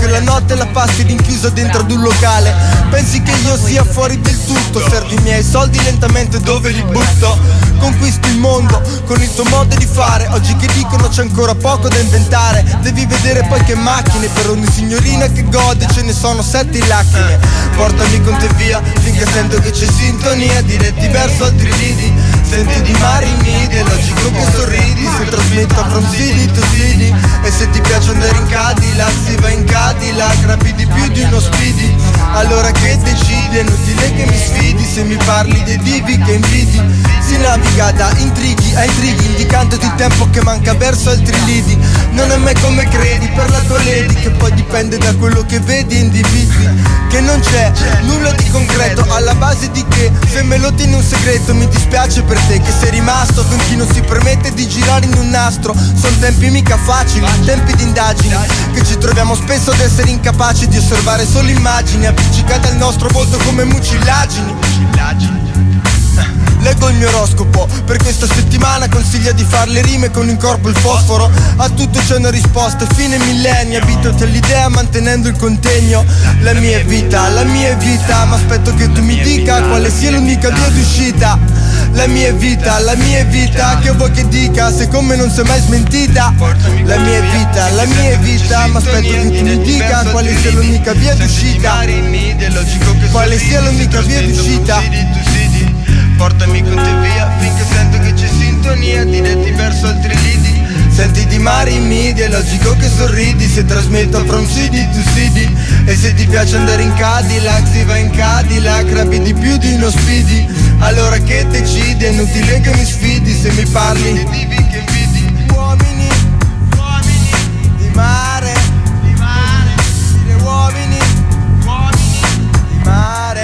Speaker 14: te la passi rinchiuso dentro ad un locale. Pensi che io sia fuori del tutto, servi i miei soldi lentamente dove li butto. Conquisto il mondo con il tuo modo di fare. Oggi che dicono c'è ancora poco da inventare. Devi vedere poi che macchine, per ogni signorina che gode ce ne sono 7 in lacrime. Portami con te via finché sento che c'è sintonia, diretti verso altri lidi. Senti di mare i midi, è logico che sorridi se trasmetto from city to city. E se ti piace andare in Cadillac, si va in Cadillac, rapidi più di uno speedy. Allora che decidi, è inutile che mi sfidi, se mi parli dei divi che invidi. Si naviga da intrighi a intrighi, indicandoti il tempo che manca verso altri lidi. Non è mai come credi per la tua lady, che poi dipende da quello che vedi e individui. Che non c'è nulla di concreto, alla base di che se me lo tieni un segreto. Mi dispiace per te che sei rimasto con chi non si permette di girare in un nastro. Sono tempi mica facili, tempi di indagini, che ci troviamo spesso ad essere incapaci di osservare solo immagini appiccicate al nostro volto come mucillagini. Leggo il mio oroscopo per questa settimana, consiglia di far le rime con in corpo il fosforo. A tutto c'è una risposta, fine millenni, abituati all'idea mantenendo il contegno. La mia è vita, ma aspetto che tu mi dica quale sia l'unica via d'uscita. La mia è vita, che vuoi che dica se con me non sei mai smentita. La mia è vita, ma aspetto che tu mi dica quale sia l'unica via d'uscita. Quale sia l'unica via d'uscita. Portami con te via finché sento che c'è sintonia, diretti verso altri lidi. Senti di mare i midi, è logico che sorridi se trasmetto from city to city. E se ti piace andare in Cadillac, si va in Cadillac, rapidi più di uno speedy. Allora che decidi, è inutile che mi sfidi, se mi parli dei divi che invidi. Uomini di mare, dire uomini di mare.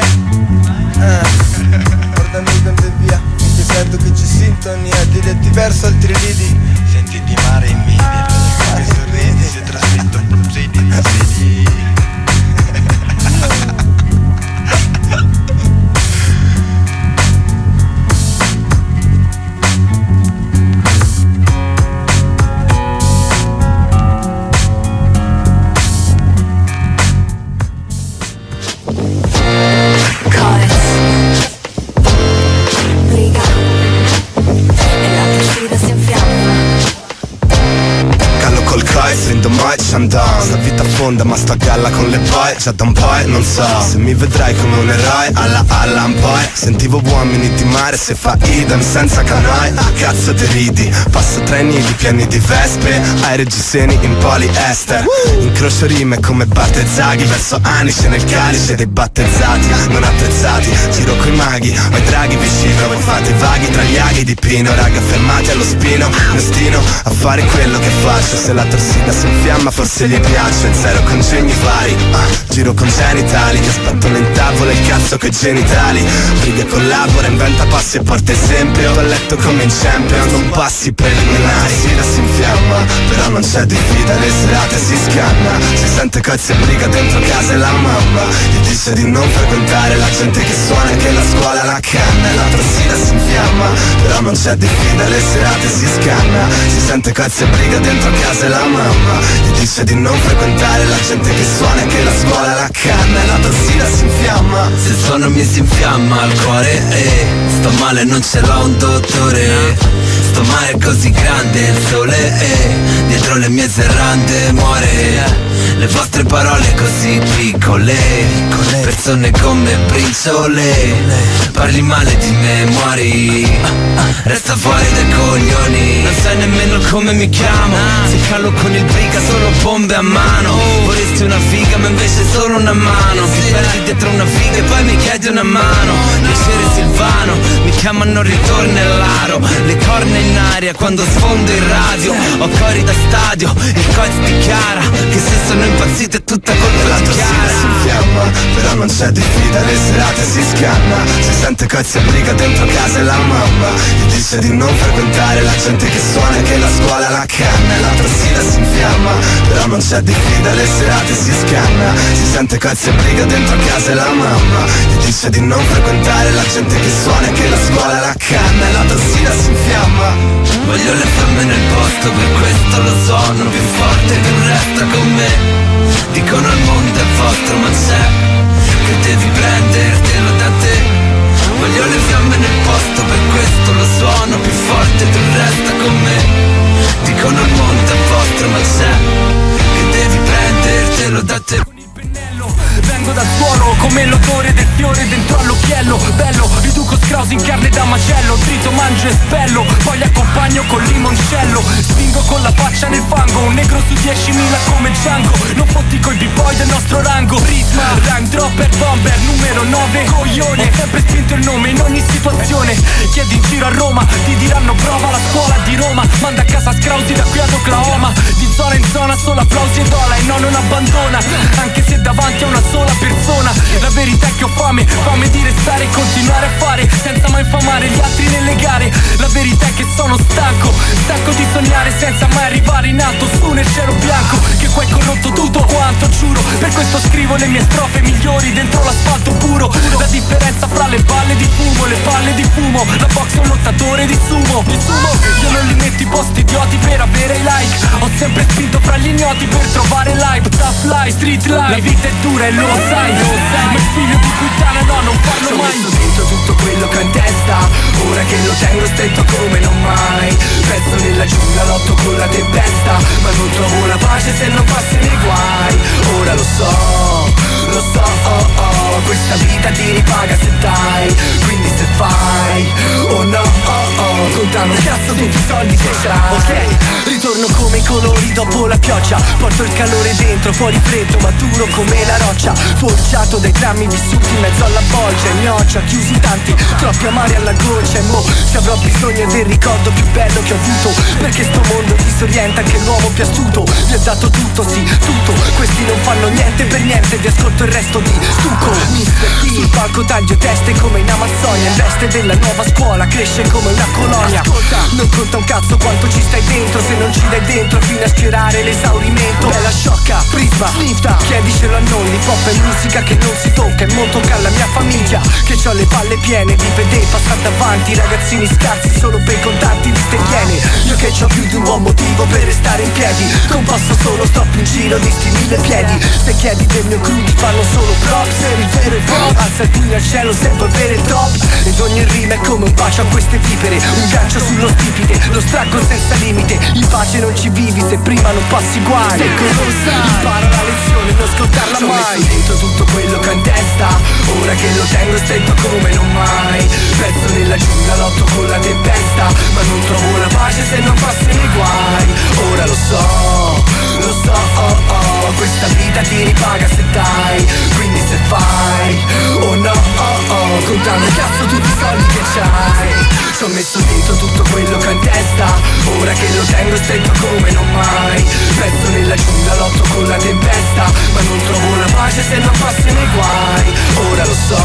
Speaker 14: Portami con te via finché sento che c'è sintonia, diretti verso altri lidi. Senti di mare in media, che sorridi se trasmetto from city to city.
Speaker 15: La vita fonda ma sto a galla con le boy, già da un po' e non so se mi vedrai come un eroe alla Allan Boy. Sentivo uomini di mare se fa idem senza canoi. Cazzo te ridi, passo treni di pieni di vespe, ai reggiseni in poliester. Incrocio rime come battezzaghi, verso anice nel calice dei battezzati non attrezzati. Giro coi maghi, ho i draghi vicino, voi fate vaghi tra gli aghi di pino. Raga fermati allo spino, destino a fare quello che faccio. Se la torsida si infiamma forse gli piace, zero congegni vari, giro con genitali che sbattono in tavola il cazzo coi genitali. Briga collabora, inventa passi e porta esempio. Ho letto come in Champions, non passi preliminari. La sera si infiamma, però non c'è diffida, le serate si scanna. Si sente cozzi e briga dentro casa e la mamma gli dice di non frequentare la gente che suona e che la scuola la canna. E la torsida si infiamma, però non c'è diffida, le serate si scanna. Si sente cozzi e briga dentro casa e la mamma gli dice di non frequentare la gente che suona e che la scuola la canna. E la torsida si infiamma,
Speaker 16: se il suono mi si infiamma al cuore, sto male non ce l'ho un dottore. Sto mare è così grande, il sole dietro le mie serrande muore. Le vostre parole così piccole, persone come briciole. Parli male di me, muori, resta fuori dai coglioni. Non sai nemmeno come mi chiamo, se callo con il briga solo bombe a mano. Vorresti una figa ma invece solo una mano. Ti perdi dietro una figa e poi mi chiedi una mano. Piacere Silvano, mi chiamano ritornellaro. Le corna in aria quando sfondo il radio. Ho cori da stadio, il coach dichiara che se sono impazzito è tutta colpa di Chiara.
Speaker 15: Si infiamma, però non c'è diffida, le serate si scanna. Si sente cozzi e briga dentro casa e la mamma gli dice di non frequentare la gente che suona e che la scuola la canna. E la torsida si infiamma, però non c'è diffida, le serate si scanna. Si sente cozzi e briga dentro casa e la mamma gli dice di non frequentare la gente che suona e che la scuola la canna. E la torsida si infiamma.
Speaker 16: Voglio le femme nel posto, per questo lo sono più forte che resta con me. Dicono al mondo è
Speaker 6: bello, vengo dal suolo come l'odore del fiore dentro all'occhiello. Bello, riduco scrausi in carne da macello, trito, mangio e spello, poi li accompagno con limoncello. Spingo con la faccia nel fango, un negro su 10.000 come Django. Non fotti coi b-boy del nostro rango. Prisma, rank dropper, bomber, numero 9, coglione. Ho sempre spinto il nome in ogni situazione. Chiedi in giro a Roma, ti diranno prova la scuola di Roma. Manda a casa scrausi da qui ad Oklahoma. Di zona in zona solo applausi e dola, e no, non abbandona, anche se davanti a una sola persona. La verità è che ho fame, fame di restare e continuare a fare, senza mai infamare gli altri nelle gare. La verità è che sono stanco, stanco di sognare senza mai arrivare in alto su nel cielo bianco, che qua è corrotto tutto quanto, giuro. Per questo scrivo le mie strofe migliori dentro l'asfalto puro. La differenza fra le balle di fumo, le palle di fumo, la box è un lottatore di sumo. Io non li metto i posti idioti per avere i like, ho sempre spinto fra gli ignoti per trovare live. Tough life, street life, la vita è dura e lo sai, ma il figlio di puttana no, non farlo mai. Ci ho messo dentro tutto quello che ho in testa, ora che lo tengo stretto come non mai. Pezzo nella giungla, lotto con la tempesta, ma non trovo la pace se non passo nei guai. Ora lo so, oh oh, questa vita ti ripaga se dai, quindi se fai, oh no, oh oh, contano cazzo tutti i soldi che c'hai. Ok, ritorno come i colori dopo la pioggia, porto il calore dentro, fuori freddo ma duro come la roccia, forgiato dai drammi vissuti in mezzo alla bolgia. E gnoccia, chiusi tanti, troppi amari alla goccia. E mo, se avrò bisogno del ricordo più bello che ho avuto, perché sto mondo disorienta anche l'uomo più astuto. Vi ho dato tutto, sì, tutto, questi non fanno niente per niente, vi ascolto il resto di stucco. Mister T, sul palco taglio teste come in Amazzonia, in veste della nuova scuola, cresce come una colonia. Ascolta, non conta un cazzo quanto ci stai dentro, se non ci dai dentro fino a sfierare l'esaurimento. Bella sciocca, prisma, snifta, chiedicelo a noi, l'hip hop è musica che non si tocca, e mo tocca alla mia famiglia, che c'ho le palle piene di vedere passare davanti ragazzini scarsi solo per i contanti di ste iene. Io che c'ho più di un buon motivo per restare in piedi, con passo solo stop in giro di sti 1000 piedi. Se chiedi del mio crew ti fanno solo props, per il vero hip hop alza il pugno al cielo se vuoi bere il top. Ed ogni rima è come un bacio a queste vipere, un gancio sullo stipite, lo straggo senza limite. In pace non ci vivi se prima non passi guai. Se cosa impara la lezione, non scordarla mai. Ho messo dentro tutto quello che ho in testa, ora che lo tengo stretto come non mai. Pezzo nella giungla, lotto con la tempesta, ma non trovo la pace se non passo nei guai. Ora lo so, oh oh, questa vita ti ripaga se dai, quindi se fai, oh no, oh oh, contando cazzo tutti i soldi che c'hai. Ci ho messo dentro tutto quello che ho in testa, ora che lo tengo stretto come non mai. Pezzo nella giungla, lotto con la tempesta, ma non trovo la pace se non passo nei guai. Ora lo so,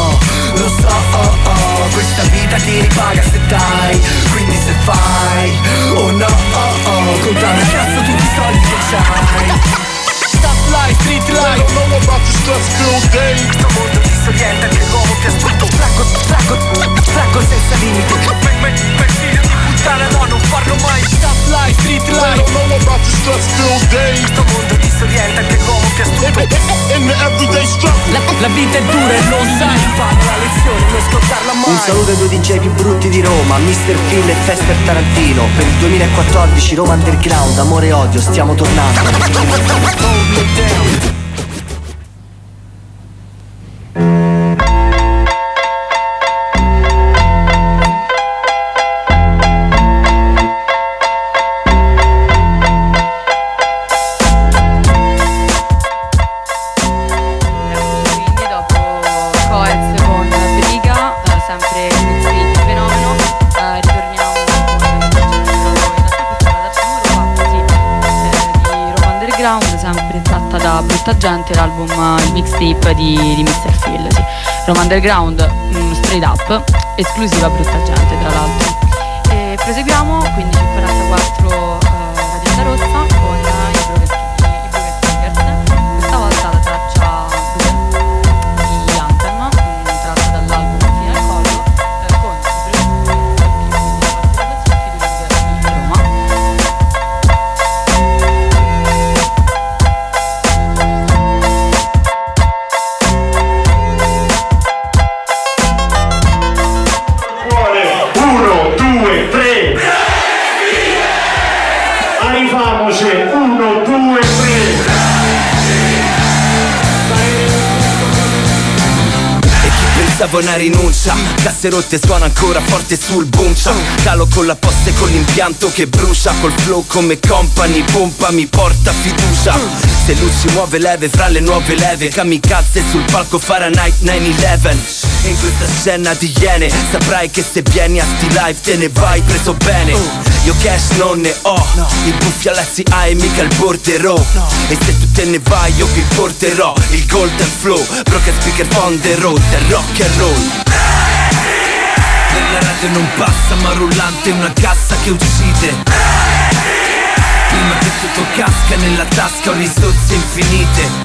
Speaker 6: oh oh, questa vita ti ripaga se dai, quindi se fai, oh no, oh oh, contando cazzo tutti i soldi che c'hai. Tough life, street life, I don't know about the stress-filled day. Questo mondo disorienta che l'uomo più astuto, flacco senza limite. Per figlio di puttana no, non farlo mai. Tough life, street life, I don't know about the stress-filled day. Questo mondo disorienta che l'uomo più astuto. In the everyday struggle. La vita è dura e lo sai, impara la lezione, non scordarla mai.
Speaker 17: Un saluto ai due DJ più brutti di Roma, Mr. Phil e Fester Tarantino. Per il 2014 Roma Underground, amore e odio, stiamo tornando.
Speaker 2: Sempre tratta da Brutta Gente, l'album, il mixtape di Mr. Phil, sì. Roma Underground, straight up, esclusiva Brutta Gente tra l'altro. E proseguiamo, 15:44 Radio Onda Rossa con i Broken Speakers, questa volta la traccia di Anthem, tratta dall'album Fino al collo, con i Broken Speakers di Roma.
Speaker 18: Arrivamos
Speaker 16: serve una rinuncia. Casse rotte suona ancora forte sul buncia. Calo con la posta e con l'impianto che brucia. Col flow come Company, pompa mi porta fiducia. Se Luci muove leve fra le nuove leve, kamikaze sul palco Fahrenheit 9/11. E in questa scena di iene saprai che se vieni a sti live te ne vai preso bene. Io cash non ne ho, i buffi all'SA e mica il borderò. E se tu te ne vai io vi porterò il golden flow. Broken speaker on the road, del rock and roll. Nella radio non passa ma rullante è una cassa che uccide. Prima che tutto casca nella tasca ho risorse infinite.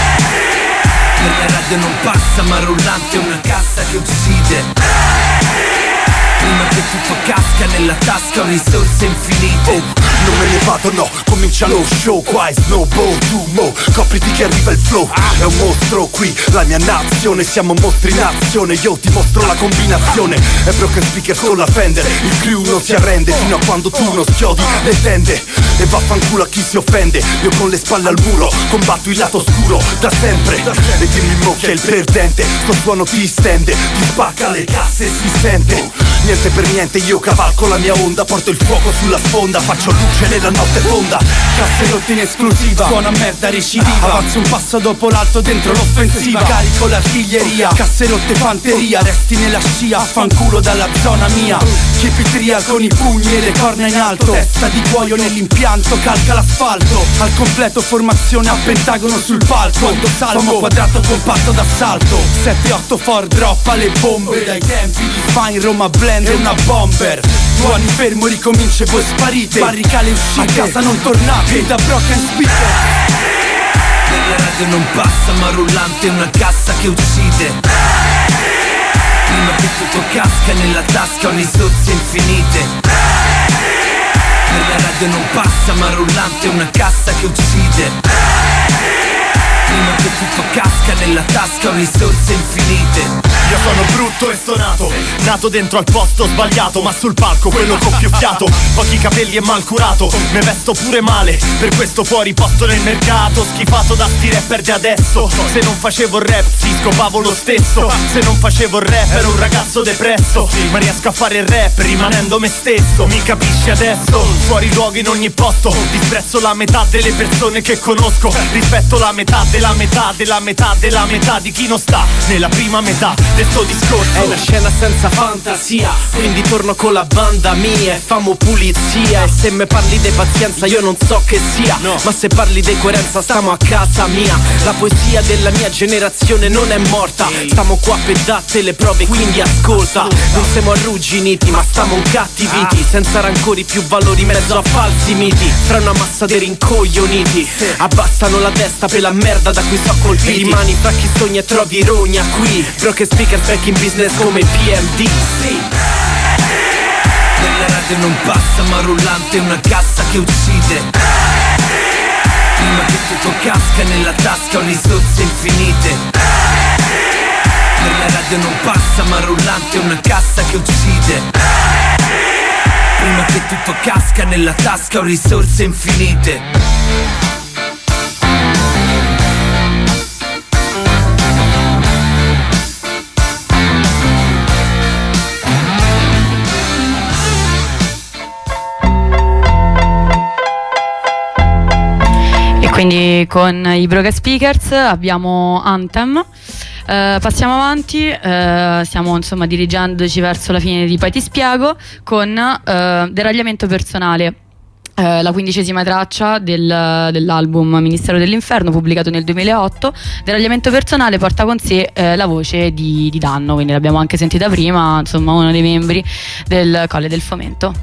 Speaker 16: Nella radio non passa ma rullante è una cassa che uccide. Prima che tutto casca nella tasca ho risorse infinite.
Speaker 12: Non me ne vado no, comincia lo show. Qua è snowboard, tu mo, copriti che arriva il flow. È un mostro qui, la mia nazione. Siamo mostri in azione, io ti mostro la combinazione. È broken speaker con la Fender. Il crew non si arrende fino a quando tu non schiodi le tende. E vaffanculo a chi si offende. Io con le spalle al muro combatto il lato oscuro da sempre. E dimmi mo che è il perdente. Sto suono ti stende, ti spacca le casse e si sente. Niente per niente, io cavalco la mia onda. Porto il fuoco sulla sponda, faccio luce nella notte fonda. Casse rotte in esclusiva, suona merda recidiva. Avanzo un passo dopo l'altro dentro l'offensiva. Carico l'artiglieria, casse rotte fanteria. Resti nella scia, fanculo dalla zona mia. Chipitria con i pugni e le corna in alto. Testa di cuoio nell'impianto, calca l'asfalto. Al completo formazione a pentagono sul palco. Quando salvo, quadrato compatto d'assalto. 7-8 Ford droppa le bombe. Dai tempi di Fine Roma Blend è una bomber. 2 anni fermo ricomincia e voi sparite. Barricale uscite, a casa non tornate. Da broken speaker.
Speaker 16: Nella radio non passa ma rullante è una cassa che uccide. Prima che tutto casca nella tasca ho risorse infinite. Nella radio non passa ma rullante è una cassa che uccide. Prima che tutto casca nella tasca ho risorse infinite.
Speaker 18: Io sono brutto e stonato, nato dentro al posto sbagliato, ma sul palco quello con più fiato. Pochi capelli e mal curato, me vesto pure male, per questo fuori posto nel mercato. Schifato da sti rapper di adesso. Se non facevo rap si scopavo lo stesso. Se non facevo rap ero un ragazzo depresso. Ma riesco a fare rap rimanendo me stesso. Mi capisci adesso? Fuori luogo in ogni posto. Disprezzo la metà delle persone che conosco. Rispetto la metà della metà della metà della metà di chi non sta nella prima metà del suo discorso.
Speaker 16: È una scena senza fantasia, quindi torno con la banda mia e famo pulizia. E se me parli di pazienza io non so che sia, ma se parli di coerenza stiamo a casa mia. La poesia della mia generazione non è morta. Stiamo qua per date le prove, quindi ascolta. Non siamo arrugginiti ma stiamo incattiviti, senza rancori più valori in mezzo a falsi miti. Fra una massa di rincoglioniti abbassano la testa per la merda da cui so colpiti. Rimani fra chi sogna e trovi ironia qui. Broken speaker back in business come PMD. Sì. Nella radio non passa ma rullante è una cassa che uccide. Prima che tutto casca nella tasca ho risorse infinite. Nella radio non passa ma rullante è una cassa che uccide. Prima che tutto casca nella tasca ho risorse infinite.
Speaker 2: Quindi con i Broken Speakers abbiamo Anthem. Passiamo avanti, stiamo insomma dirigendoci verso la fine di Poi ti spiego con Deragliamento personale, la 15ª traccia dell'album Ministero dell'Inferno, pubblicato nel 2008. Deragliamento personale porta con sé la voce di Danno, quindi l'abbiamo anche sentita prima, insomma uno dei membri del Colle del Fomento.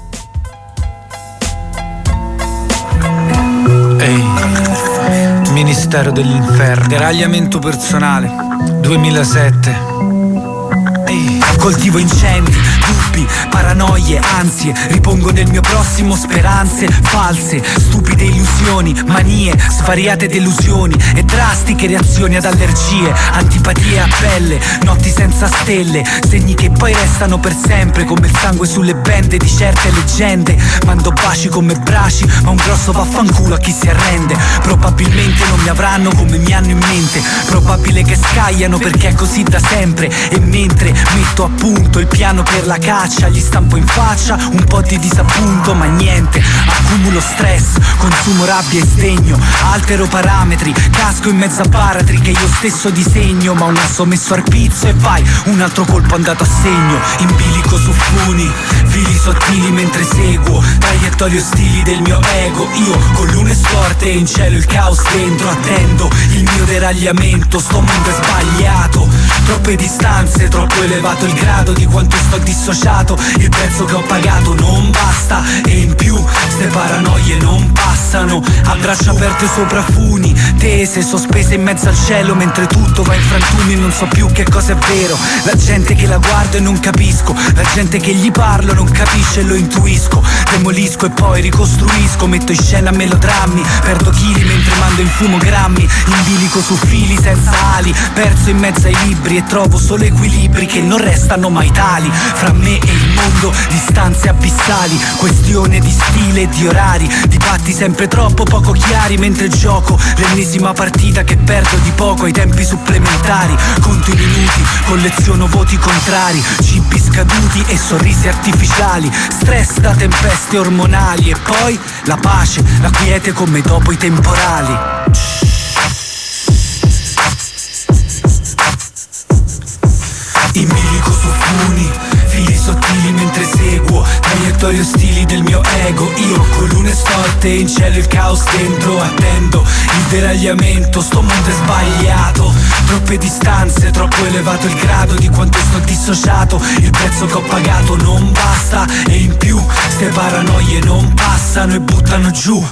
Speaker 19: Ministero dell'Inferno, deragliamento personale, 2007. Coltivo incendi, dubbi, paranoie, ansie. Ripongo nel mio prossimo speranze false, stupide illusioni, manie, svariate delusioni e drastiche reazioni ad allergie, antipatie a pelle, notti senza stelle, segni che poi restano per sempre come il sangue sulle bende di certe leggende. Mando baci come braci, ma un grosso vaffanculo a chi si arrende. Probabilmente non mi avranno come mi hanno in mente, probabilmente probabile che scagliano perché è così da sempre. E mentre metto a punto il piano per la caccia, gli stampo in faccia un po' di disappunto, ma niente, accumulo stress, consumo rabbia e sdegno, altero parametri, casco in mezzo a baratri che io stesso disegno, ma un asso messo al pizzo e vai, un altro colpo andato a segno, in bilico su funi, fili sottili mentre seguo, traiettorie ostili del mio ego, io con lune storte e in cielo il caos dentro, attendo il mio deragliamento, sto mondo è sbagliato, troppe distanze, troppo elevato il grado di quanto sto dissociato, il prezzo che ho pagato non basta e in più ste paranoie non passano, a braccia aperte sopra funi, tese sospese in mezzo al cielo mentre tutto va in frantumi, non so più che cosa è vero, la gente che la guardo e non capisco, la gente che gli parlo non capisce e lo intuisco, demolisco e poi ricostruisco, metto in scena melodrammi, perdo chili mentre mando in fumo grammi, in bilico su fili senza ali, perso in mezzo ai libri e trovo solo equilibri che non restano mai tali, fra me e il mondo distanze abissali, questione di stile e di orari, di patti sempre troppo poco chiari mentre gioco l'ennesima partita che perdo di poco ai tempi supplementari, conto i minuti, colleziono voti contrari, cibi scaduti e sorrisi artificiali, stress da tempeste ormonali e poi la pace, la quiete come dopo i temporali. In bilico su funi, fili sottili mentre seguo, traiettorie ostili del mio ego, io con lune storte e in cielo il caos dentro, attendo il deragliamento, sto mondo è sbagliato, troppe distanze, troppo elevato il grado di quanto sto dissociato, il prezzo che ho pagato non basta e in più ste paranoie non passano e buttano giù.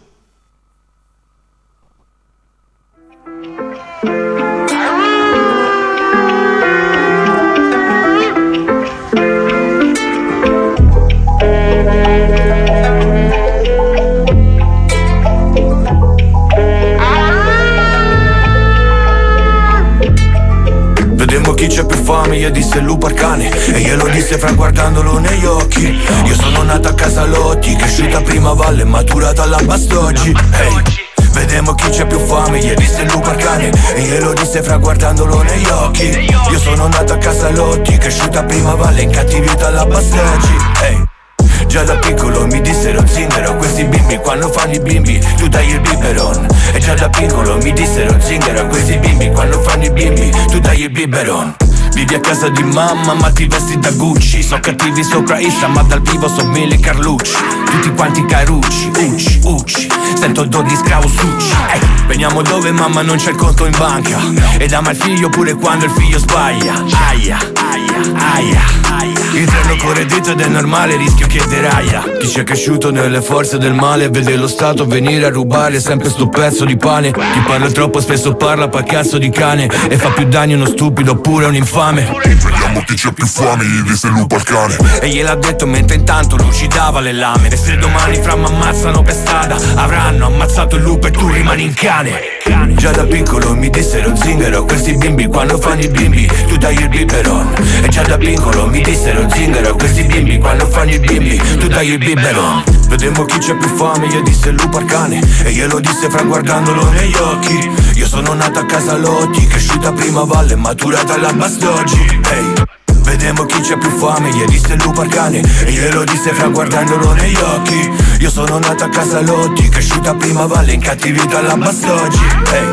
Speaker 20: Chi c'è più fame, io disse il lupo al cane e glielo disse fra guardandolo negli occhi. Io sono nato a Casalotti, cresciuta a Primavalle, maturata alla Bastoggi. Hey. Vedemmo chi c'è più fame, gli disse il lupo al cane e glielo disse fra guardandolo negli occhi. Io sono nato a Casalotti, cresciuta a Primavalle, incattivita alla Bastoggi. Hey. Già da piccolo mi dissero zingaro, questi bimbi quando fanno i bimbi tu dai il biberon. E già da piccolo mi dissero zingaro, questi bimbi quando fanno i bimbi tu dai il biberon. Vivi a casa di mamma ma ti vesti da Gucci, so cattivi sopra Insta ma dal vivo so Mille Carlucci. Tutti quanti carucci, ucci, ucci, sento odor di scravo succi. Veniamo dove mamma non c'è il conto in banca ed ama il figlio pure quando il figlio sbaglia. Aia, aia, aia, aia. Il treno corre dritto ed è normale, rischio che deraia. Chi c'è cresciuto nelle forze del male vede lo Stato venire a rubare sempre sto pezzo di pane. Chi parla troppo spesso parla pa' cazzo di cane e fa più danni uno stupido oppure un infame.
Speaker 21: Vediamo chi c'è più fame, gli disse il lupo al cane
Speaker 20: e gliel'ha detto mentre intanto lucidava le lame. E se domani fra m'ammazzano per strada avranno ammazzato il lupo e tu rimani in cane. Già da piccolo mi dissero zingaro, questi bimbi quando fanno i bimbi tu dai il biberon. E già da piccolo mi dissero zingaro, questi bimbi quando fanno i bimbi tu dai il biberon. Vedemmo chi c'è più fame, gli disse il lupo al cane e glielo disse fra guardandolo negli occhi. Io sono nato a Casalotti, cresciuta a Primavalle, maturata alla Bastoggi. Hey. Vedemmo chi c'è più fame, gli disse il lupo al cane e glielo disse fra guardandolo negli occhi. Io sono nato a Casalotti, cresciuta a Primavalle, incattivita alla Bastoggi. Hey.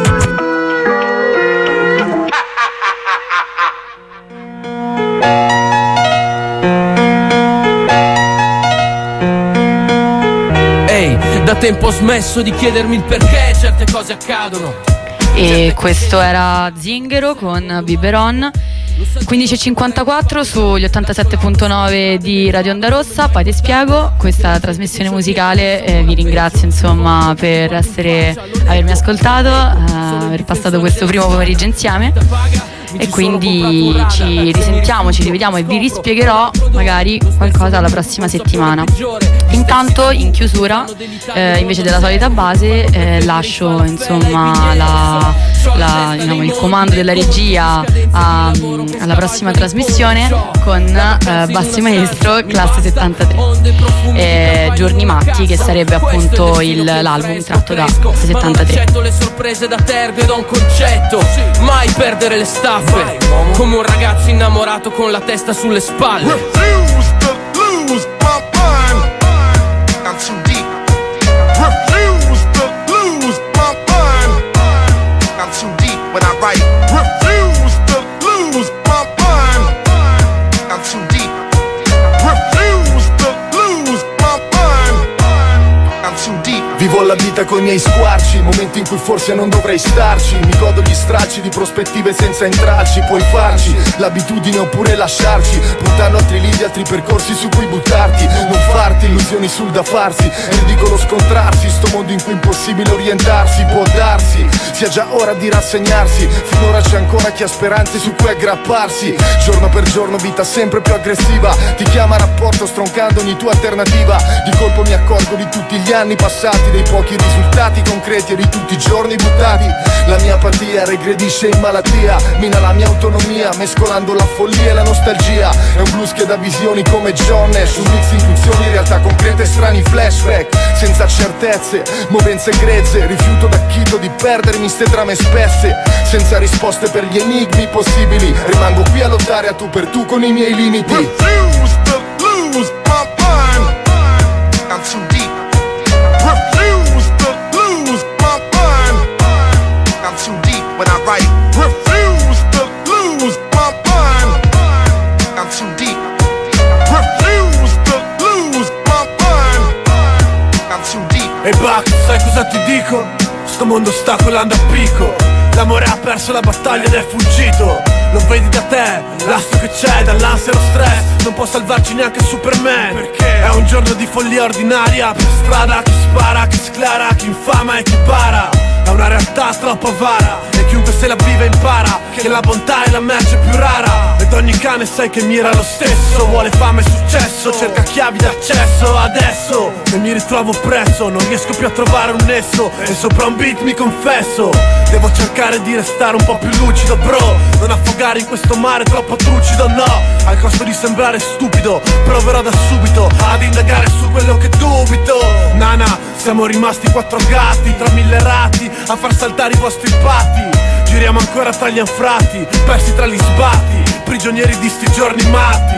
Speaker 22: Da tempo ho smesso di chiedermi il perché certe cose accadono.
Speaker 2: E questo era Zingaro con Biberon. 15.54 sugli 87.9 di Radio Onda Rossa. Poi ti spiego questa trasmissione musicale, vi ringrazio insomma per avermi ascoltato, aver passato questo primo pomeriggio insieme. E quindi ci risentiamo, ci rivediamo e vi rispiegherò magari qualcosa la prossima settimana. Intanto in chiusura, invece della solita base, lascio insomma diciamo, il comando della regia alla prossima trasmissione con Bassi Maestro, classe 73, Giorni Matti, che sarebbe appunto l'album tratto da 73.
Speaker 22: Le sorprese da termine da un concetto, mai perdere le staffe, come un ragazzo innamorato con la testa sulle spalle.
Speaker 21: Refuse to lose my mind. I'm too deep. Refuse to lose my mind. I'm too deep when I write. Refuse to lose my mind. I'm too deep. Refuse to lose my mind. I'm too deep.
Speaker 1: Vivo la vita coi miei squarci, momenti in cui forse non dovrei starci. Mi godo gli stracci di prospettive senza intralci. Puoi farci l'abitudine oppure lasciarci, puntando altri lidi, altri percorsi su cui buttarti. Non farti illusioni sul da farsi, è ridicolo scontrarsi. Sto mondo in cui è impossibile orientarsi. Può darsi, sia già ora di rassegnarsi. Finora c'è ancora chi ha speranze su cui aggrapparsi. Giorno per giorno vita sempre più aggressiva, ti chiama a rapporto stroncando ogni tua alternativa. Di colpo mi accorgo di tutti gli anni passati, dei pochi risultati concreti e di tutti i giorni buttati. La mia apatia regredisce in malattia, mina la mia autonomia, mescolando la follia e la nostalgia. È un blues che dà visioni come John Nash, un mix intuizioni, realtà concrete e strani flashback. Senza certezze, movenze grezze, rifiuto d'acchito di perdermi ste trame spesse. Senza risposte per gli enigmi possibili, rimango qui a lottare a tu per tu con i miei limiti.
Speaker 21: Refuse to lose my mind. I'm too deep. Refuse to lose my mind. I'm too deep when I write. Refuse to lose my mind. I'm too deep. Refuse to lose my mind. I'm too deep.
Speaker 18: E Buck, sai cosa ti dico? Sto mondo sta colando a picco. L'amore ha perso la battaglia ed è fuggito. Non vedi da te l'asso che c'è, dall'ansia e lo stress. Non può salvarci neanche Superman, perché è un giorno di follia ordinaria. Per strada chi spara, chi sclara, chi infama e chi bara. È una realtà troppo avara e chiunque se la vive impara che la bontà è la merce più rara. Ed ogni cane sai che mira lo stesso, vuole fame e successo, cerca chiavi d'accesso. Adesso che mi ritrovo presso, non riesco più a trovare un nesso e sopra un beat mi confesso. Devo cercare di restare un po' più lucido, bro. Non affogare in questo mare troppo trucido, no. Al costo di sembrare stupido, proverò da subito ad indagare su quello che dubito. Nana, siamo rimasti quattro gatti tra mille rati a far saltare i vostri patti. Giriamo ancora tra gli anfratti, persi tra gli sbatti, prigionieri di sti giorni matti.